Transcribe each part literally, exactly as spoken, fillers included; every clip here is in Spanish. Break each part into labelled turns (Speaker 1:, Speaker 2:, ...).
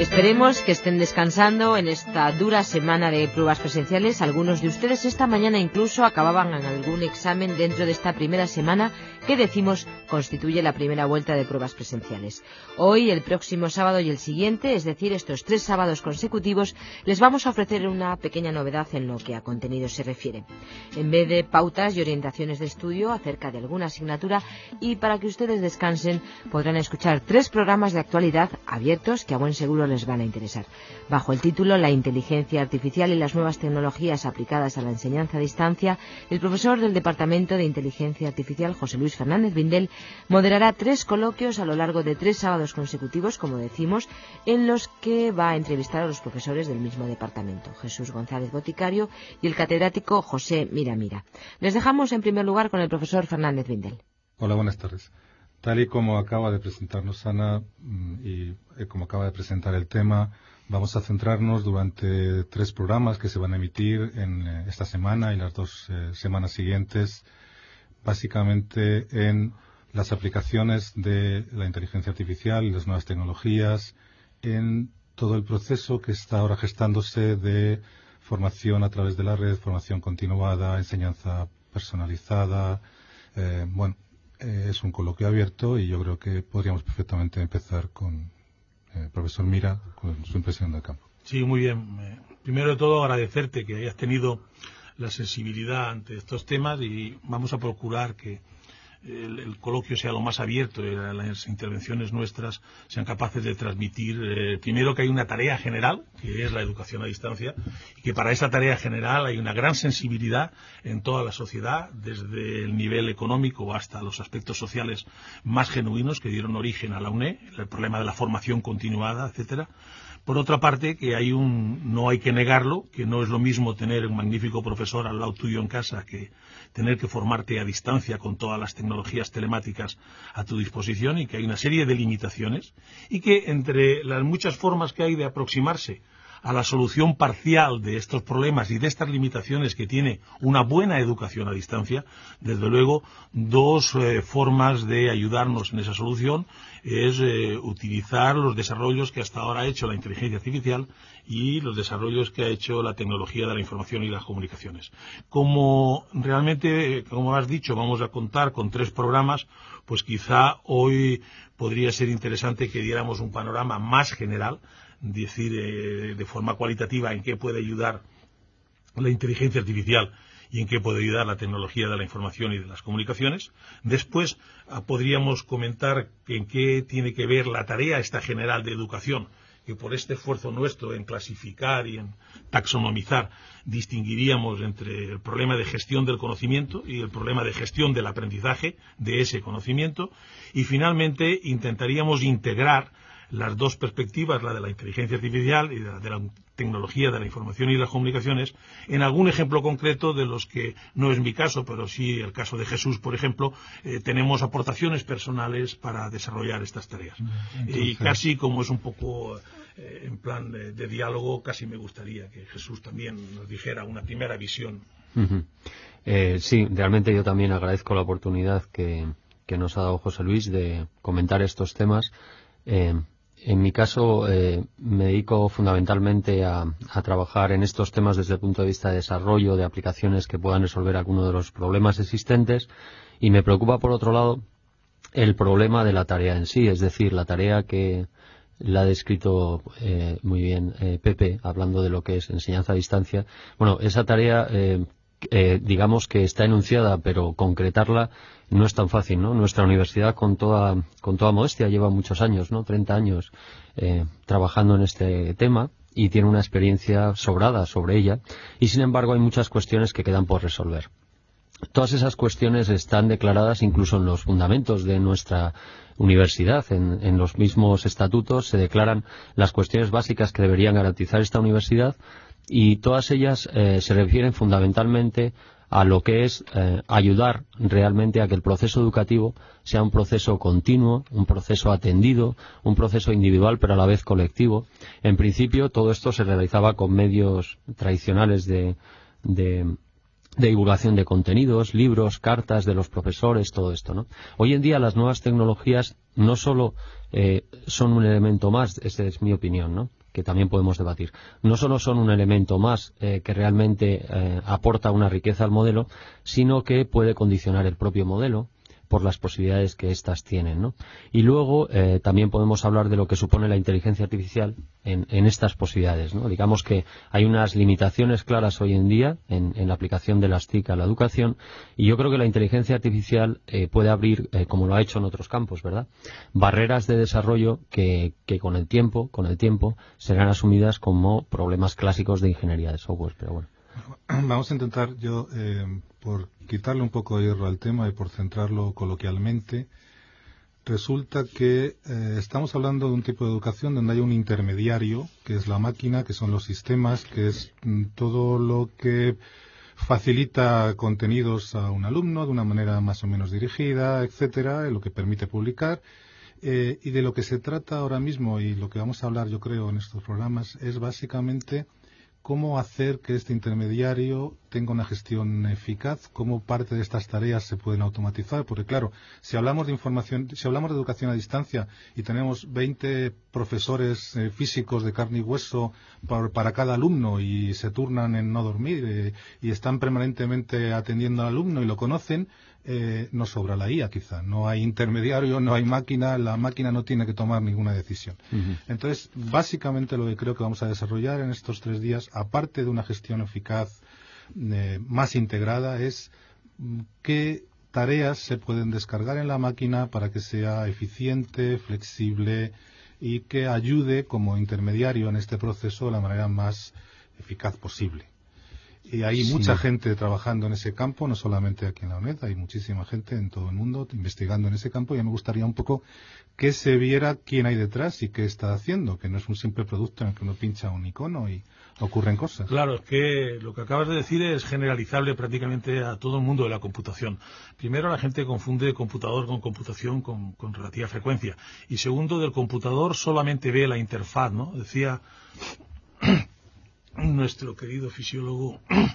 Speaker 1: Esperemos que estén descansando en esta dura semana de pruebas presenciales. Algunos de ustedes esta mañana incluso acababan en algún examen dentro de esta primera semana que decimos constituye la primera vuelta de pruebas presenciales. Hoy, el próximo sábado y el siguiente, es decir, estos tres sábados consecutivos, les vamos a ofrecer una pequeña novedad en lo que a contenido se refiere. En vez de pautas y orientaciones de estudio acerca de alguna asignatura, y para que ustedes descansen, podrán escuchar tres programas de actualidad abiertos que a buen seguro les van a interesar. Bajo el título La inteligencia artificial y las nuevas tecnologías aplicadas a la enseñanza a distancia, el profesor del Departamento de Inteligencia Artificial, José Luis Fernández Vindel, moderará tres coloquios a lo largo de tres sábados consecutivos, como decimos, en los que va a entrevistar a los profesores del mismo departamento, Jesús González Boticario y el catedrático José Mira Mira. Les dejamos en primer lugar con el profesor Fernández Vindel.
Speaker 2: Hola, buenas tardes. Tal y como acaba de presentarnos Ana y como acaba de presentar el tema, vamos a centrarnos durante tres programas que se van a emitir en esta semana y las dos eh, semanas siguientes, básicamente en las aplicaciones de la inteligencia artificial y las nuevas tecnologías en todo el proceso que está ahora gestándose de formación a través de la red, formación continuada, enseñanza personalizada, eh, bueno, es un coloquio abierto y yo creo que podríamos perfectamente empezar con el eh, profesor Mira, con su impresión del campo.
Speaker 3: Sí, muy bien. Eh, primero de todo, agradecerte que hayas tenido la sensibilidad ante estos temas y vamos a procurar que el, el coloquio sea lo más abierto y las intervenciones nuestras sean capaces de transmitir, eh, primero, que hay una tarea general, que es la educación a distancia, y que para esa tarea general hay una gran sensibilidad en toda la sociedad, desde el nivel económico hasta los aspectos sociales más genuinos que dieron origen a la U N E, el problema de la formación continuada, etcétera. Por otra parte, que hay un, no hay que negarlo, que no es lo mismo tener un magnífico profesor al lado tuyo en casa que tener que formarte a distancia con todas las tecnologías telemáticas a tu disposición, y que hay una serie de limitaciones, y que entre las muchas formas que hay de aproximarse a la solución parcial de estos problemas y de estas limitaciones que tiene una buena educación a distancia, desde luego dos eh, formas de ayudarnos en esa solución es eh, utilizar los desarrollos que hasta ahora ha hecho la inteligencia artificial y los desarrollos que ha hecho la tecnología de la información y las comunicaciones. Como realmente, como has dicho, vamos a contar con tres programas, pues quizá hoy podría ser interesante que diéramos un panorama más general, decir eh, de forma cualitativa en qué puede ayudar la inteligencia artificial y en qué puede ayudar la tecnología de la información y de las comunicaciones. Después ah, podríamos comentar en qué tiene que ver la tarea esta general de educación, que por este esfuerzo nuestro en clasificar y en taxonomizar distinguiríamos entre el problema de gestión del conocimiento y el problema de gestión del aprendizaje de ese conocimiento, y finalmente intentaríamos integrar las dos perspectivas, la de la inteligencia artificial y la de la tecnología de la información y las comunicaciones, en algún ejemplo concreto de los que no es mi caso, pero sí el caso de Jesús, por ejemplo, eh, tenemos aportaciones personales para desarrollar estas tareas. Entonces, y casi como es un poco eh, en plan de, de diálogo, casi me gustaría que Jesús también nos dijera una primera visión.
Speaker 4: Uh-huh. eh, sí, realmente yo también agradezco la oportunidad que, que nos ha dado José Luis de comentar estos temas. Eh, En mi caso, eh, me dedico fundamentalmente a, a trabajar en estos temas desde el punto de vista de desarrollo de aplicaciones que puedan resolver algunos de los problemas existentes, y me preocupa, por otro lado, el problema de la tarea en sí, es decir, la tarea que la ha descrito eh, muy bien eh, Pepe, hablando de lo que es enseñanza a distancia. Bueno, esa tarea, eh, eh, digamos que está enunciada, pero concretarla no es tan fácil, ¿no? Nuestra universidad, con toda con toda modestia, lleva muchos años, ¿no? treinta años eh, trabajando en este tema y tiene una experiencia sobrada sobre ella, y sin embargo hay muchas cuestiones que quedan por resolver. Todas esas cuestiones están declaradas incluso en los fundamentos de nuestra universidad. En, en los mismos estatutos se declaran las cuestiones básicas que deberían garantizar esta universidad, y todas ellas eh, se refieren fundamentalmente a lo que es eh, ayudar realmente a que el proceso educativo sea un proceso continuo, un proceso atendido, un proceso individual pero a la vez colectivo. En principio todo esto se realizaba con medios tradicionales de, de, de divulgación de contenidos, libros, cartas de los profesores, todo esto, ¿no? Hoy en día las nuevas tecnologías no solo eh, son un elemento más, esa es mi opinión, ¿no?, que también podemos debatir, no solo son un elemento más eh, que realmente eh, aporta una riqueza al modelo, sino que puede condicionar el propio modelo por las posibilidades que éstas tienen, ¿no? Y luego eh, también podemos hablar de lo que supone la inteligencia artificial en, en estas posibilidades, ¿no? Digamos que hay unas limitaciones claras hoy en día en, en la aplicación de las T I C a la educación, y yo creo que la inteligencia artificial eh, puede abrir, eh, como lo ha hecho en otros campos, ¿verdad?, barreras de desarrollo que, que con el tiempo, con el tiempo serán asumidas como problemas clásicos de ingeniería de software, pero bueno.
Speaker 2: Vamos a intentar, yo, eh, por quitarle un poco de hierro al tema y por centrarlo coloquialmente, resulta que eh, estamos hablando de un tipo de educación donde hay un intermediario, que es la máquina, que son los sistemas, que es mm, todo lo que facilita contenidos a un alumno de una manera más o menos dirigida, etcétera, lo que permite publicar. Eh, y de lo que se trata ahora mismo, y lo que vamos a hablar, yo creo, en estos programas, es básicamente cómo hacer que este intermediario tenga una gestión eficaz, cómo parte de estas tareas se pueden automatizar, porque claro, si hablamos de información, si hablamos de educación a distancia y tenemos veinte profesores eh, físicos de carne y hueso para, para cada alumno y se turnan en no dormir eh, y están permanentemente atendiendo al alumno y lo conocen, eh, nos sobra la I A quizá. No hay intermediario, no hay máquina, la máquina no tiene que tomar ninguna decisión. Uh-huh. Entonces, básicamente lo que creo que vamos a desarrollar en estos tres días, aparte de una gestión eficaz eh, más integrada, es qué tareas se pueden descargar en la máquina para que sea eficiente, flexible y que ayude como intermediario en este proceso de la manera más eficaz posible. Y hay sí. mucha gente trabajando en ese campo, no solamente aquí en la UNED, hay muchísima gente en todo el mundo investigando en ese campo, y a mí me gustaría un poco que se viera quién hay detrás y qué está haciendo, que no es un simple producto en el que uno pincha un icono y ocurren cosas.
Speaker 3: Claro, es que lo que acabas de decir es generalizable prácticamente a todo el mundo de la computación. Primero, la gente confunde computador con computación con, con relativa frecuencia. Y segundo, del computador solamente ve la interfaz, ¿no? Decía nuestro querido fisiólogo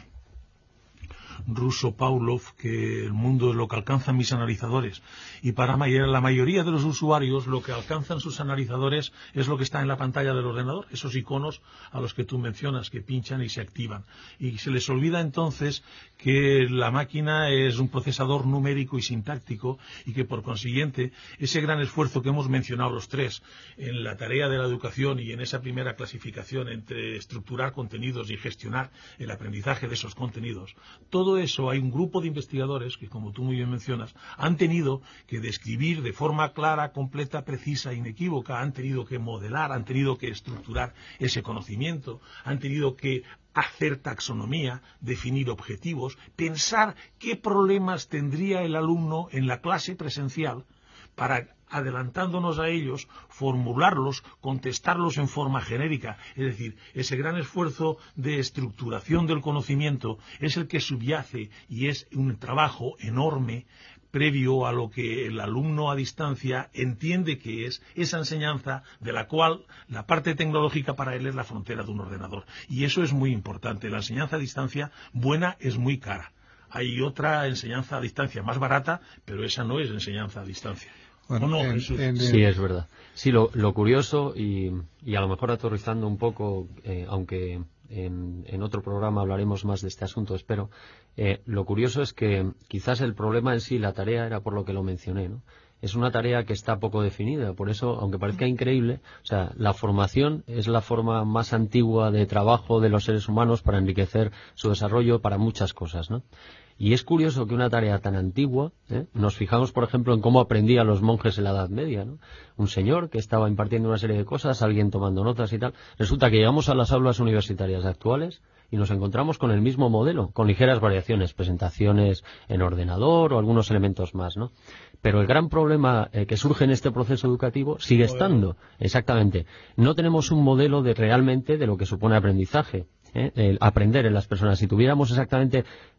Speaker 3: ruso Pavlov que el mundo es lo que alcanzan mis analizadores, y para la mayoría de los usuarios lo que alcanzan sus analizadores es lo que está en la pantalla del ordenador, esos iconos a los que tú mencionas que pinchan y se activan, y se les olvida entonces que la máquina es un procesador numérico y sintáctico, y que por consiguiente ese gran esfuerzo que hemos mencionado los tres en la tarea de la educación y en esa primera clasificación entre estructurar contenidos y gestionar el aprendizaje de esos contenidos, todo eso hay un grupo de investigadores que, como tú muy bien mencionas, han tenido que describir de forma clara, completa, precisa, inequívoca, han tenido que modelar, han tenido que estructurar ese conocimiento, han tenido que hacer taxonomía, definir objetivos, pensar qué problemas tendría el alumno en la clase presencial para, adelantándonos a ellos, formularlos, contestarlos en forma genérica. Es decir, ese gran esfuerzo de estructuración del conocimiento es el que subyace y es un trabajo enorme previo a lo que el alumno a distancia entiende que es esa enseñanza, de la cual la parte tecnológica para él es la frontera de un ordenador. Y eso es muy importante. La enseñanza a distancia buena es muy cara. Hay otra enseñanza a distancia más barata, pero esa no es enseñanza a distancia.
Speaker 2: Bueno,
Speaker 3: no,
Speaker 2: en, en,
Speaker 4: sí, es verdad. Sí, lo, lo curioso, y, y a lo mejor aterrizando un poco, eh, aunque en, en otro programa hablaremos más de este asunto, espero, eh, lo curioso es que quizás el problema en sí, la tarea, era por lo que lo mencioné, ¿no? Es una tarea que está poco definida, por eso, aunque parezca increíble, o sea, la formación es la forma más antigua de trabajo de los seres humanos para enriquecer su desarrollo para muchas cosas, ¿no? Y es curioso que una tarea tan antigua, ¿eh? Nos fijamos, por ejemplo, en cómo aprendían los monjes en la Edad Media, ¿no? Un señor que estaba impartiendo una serie de cosas, alguien tomando notas y tal. Resulta que llegamos a las aulas universitarias actuales y nos encontramos con el mismo modelo, con ligeras variaciones, presentaciones en ordenador o algunos elementos más, ¿no? Pero el gran problema eh, que surge en este proceso educativo sigue estando, exactamente. No tenemos un modelo de realmente de lo que supone aprendizaje, ¿eh? El aprender en las personas. Si tuviéramos exactamente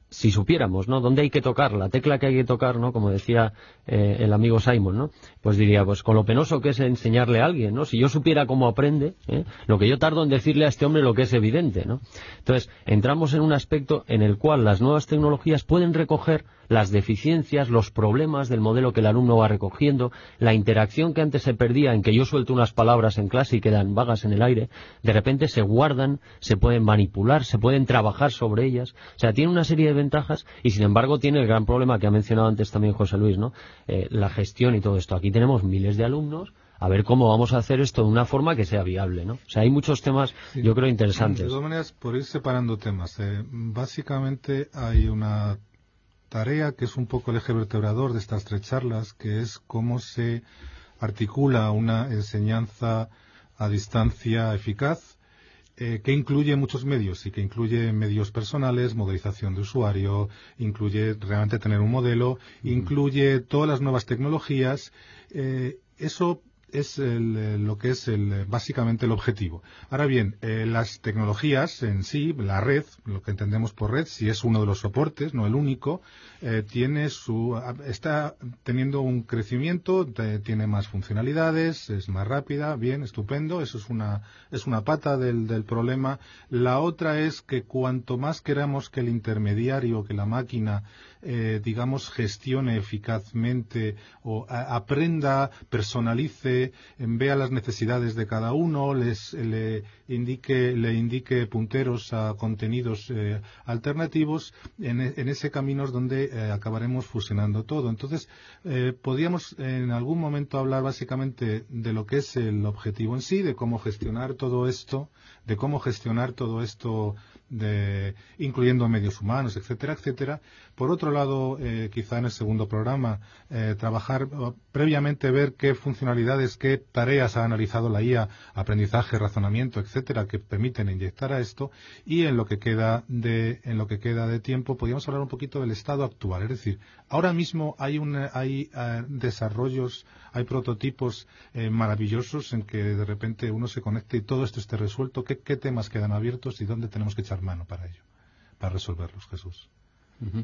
Speaker 4: si supiéramos, ¿no?, dónde hay que tocar, la tecla que hay que tocar, ¿no?, como decía eh, el amigo Simon, ¿no?, pues diría, pues con lo penoso que es enseñarle a alguien, ¿no?, si yo supiera cómo aprende, ¿eh?, lo que yo tardo en decirle a este hombre lo que es evidente, ¿no? Entonces, entramos en un aspecto en el cual las nuevas tecnologías pueden recoger las deficiencias, los problemas del modelo que el alumno va recogiendo, la interacción que antes se perdía en que yo suelto unas palabras en clase y quedan vagas en el aire, de repente se guardan, se pueden manipular, se pueden trabajar sobre ellas, o sea, tiene una serie de ventajas y sin embargo tiene el gran problema que ha mencionado antes también José Luis, ¿no?, eh, la gestión y todo esto. Aquí tenemos miles de alumnos, a ver cómo vamos a hacer esto de una forma que sea viable, ¿no? O sea, hay muchos temas, sí, yo creo, interesantes.
Speaker 2: De todas maneras, por ir separando temas, eh, básicamente hay una tarea que es un poco el eje vertebrador de estas tres charlas, que es cómo se articula una enseñanza a distancia eficaz, eh, que incluye muchos medios y que incluye medios personales, modelización de usuario, incluye realmente tener un modelo, incluye todas las nuevas tecnologías. Eh, eso es el, lo que es el, básicamente el objetivo. Ahora bien, eh, las tecnologías en sí, la red, lo que entendemos por red, si es uno de los soportes, no el único, eh, tiene su, está teniendo un crecimiento, te, tiene más funcionalidades, es más rápida, bien, estupendo, eso es una, es una pata del, del problema. La otra es que cuanto más queramos que el intermediario, que la máquina, eh, digamos, gestione eficazmente o a, aprenda, personalice, vea las necesidades de cada uno, les le indique le indique punteros a contenidos eh, alternativos, en, en ese camino es donde eh, acabaremos fusionando todo. Entonces, eh, podríamos en algún momento hablar básicamente de lo que es el objetivo en sí, de cómo gestionar todo esto, de cómo gestionar todo esto, de, incluyendo medios humanos, etcétera, etcétera. Por otro lado, eh, quizá en el segundo programa, eh, trabajar previamente, ver qué funcionalidades, qué tareas ha analizado la I A, aprendizaje, razonamiento, etcétera, que permiten inyectar a esto, y en lo que queda de, en lo que queda de tiempo, podríamos hablar un poquito del estado actual. Es decir, ahora mismo hay un, hay uh, desarrollos, hay prototipos eh, maravillosos en que de repente uno se conecta y todo esto esté resuelto. ¿Qué, qué temas quedan abiertos y dónde tenemos que echar mano para ello, para resolverlos, Jesús? Uh-huh.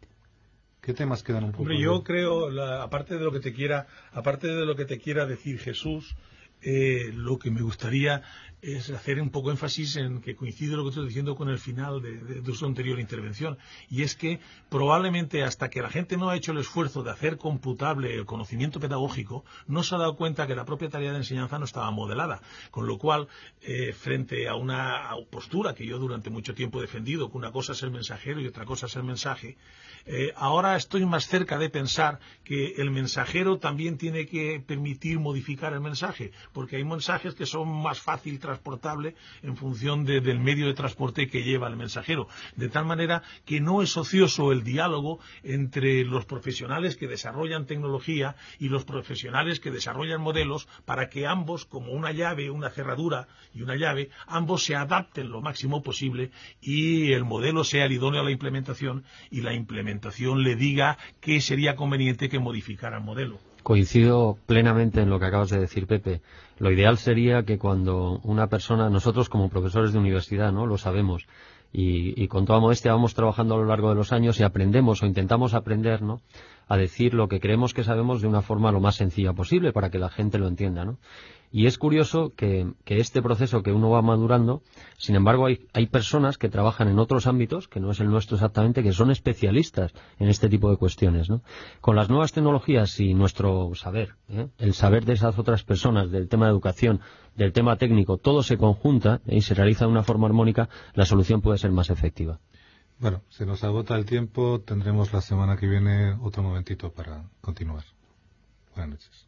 Speaker 2: ¿Qué temas quedan un poco?
Speaker 3: Hombre, yo creo, la, aparte de lo que te quiera, aparte de lo que te quiera decir Jesús, eh, lo que me gustaría es hacer un poco énfasis en que coincide lo que estoy diciendo con el final de, de, de su anterior intervención, y es que probablemente hasta que la gente no ha hecho el esfuerzo de hacer computable el conocimiento pedagógico, no se ha dado cuenta que la propia tarea de enseñanza no estaba modelada, con lo cual, eh, frente a una postura que yo durante mucho tiempo he defendido, que una cosa es el mensajero y otra cosa es el mensaje, eh, ahora estoy más cerca de pensar que el mensajero también tiene que permitir modificar el mensaje, porque hay mensajes que son más fácil transportable en función de, del medio de transporte que lleva el mensajero, de tal manera que no es ocioso el diálogo entre los profesionales que desarrollan tecnología y los profesionales que desarrollan modelos, para que ambos, como una llave, una cerradura y una llave, ambos se adapten lo máximo posible y el modelo sea el idóneo a la implementación y la implementación le diga qué sería conveniente que modificara el modelo.
Speaker 4: Coincido plenamente en lo que acabas de decir, Pepe. Lo ideal sería que cuando una persona, nosotros como profesores de universidad, ¿no?, lo sabemos, y, y con toda modestia vamos trabajando a lo largo de los años y aprendemos o intentamos aprender, ¿no?, a decir lo que creemos que sabemos de una forma lo más sencilla posible para que la gente lo entienda, ¿no? Y es curioso que, que este proceso que uno va madurando, sin embargo, hay, hay personas que trabajan en otros ámbitos, que no es el nuestro exactamente, que son especialistas en este tipo de cuestiones, ¿no? Con las nuevas tecnologías y nuestro saber, ¿eh?, el saber de esas otras personas, del tema de educación, del tema técnico, todo se conjunta, ¿eh?, y se realiza de una forma armónica, la solución puede ser más efectiva.
Speaker 2: Bueno, se nos agota el tiempo, tendremos la semana que viene otro momentito para continuar. Buenas noches.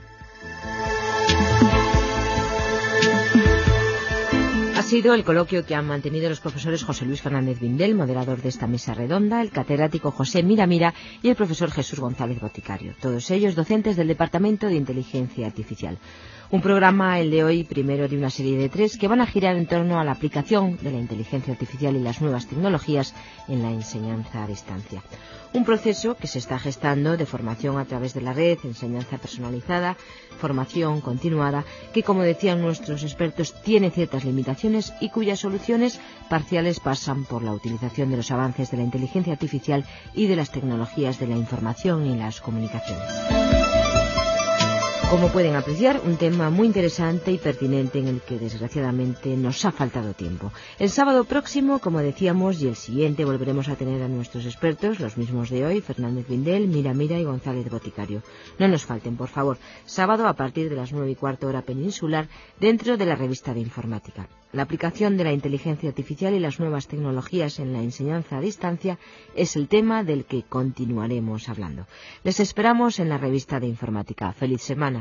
Speaker 1: Ha sido el coloquio que han mantenido los profesores José Luis Fernández Vindel, moderador de esta mesa redonda, el catedrático José Miramira y el profesor Jesús González Boticario, todos ellos docentes del Departamento de Inteligencia Artificial. Un programa, el de hoy, primero de una serie de tres, que van a girar en torno a la aplicación de la inteligencia artificial y las nuevas tecnologías en la enseñanza a distancia. Un proceso que se está gestando de formación a través de la red, enseñanza personalizada, formación continuada, que, como decían nuestros expertos, tiene ciertas limitaciones aplicaciones y cuyas soluciones parciales pasan por la utilización de los avances de la inteligencia artificial y de las tecnologías de la información y las comunicaciones. Como pueden apreciar, un tema muy interesante y pertinente en el que desgraciadamente nos ha faltado tiempo. El sábado próximo, como decíamos, y el siguiente volveremos a tener a nuestros expertos, los mismos de hoy, Fernández Vindel, Mira Mira y González Boticario. No nos falten, por favor, sábado a partir de las nueve y cuarto hora peninsular, dentro de la revista de informática. La aplicación de la inteligencia artificial y las nuevas tecnologías en la enseñanza a distancia es el tema del que continuaremos hablando. Les esperamos en la revista de informática. ¡Feliz semana!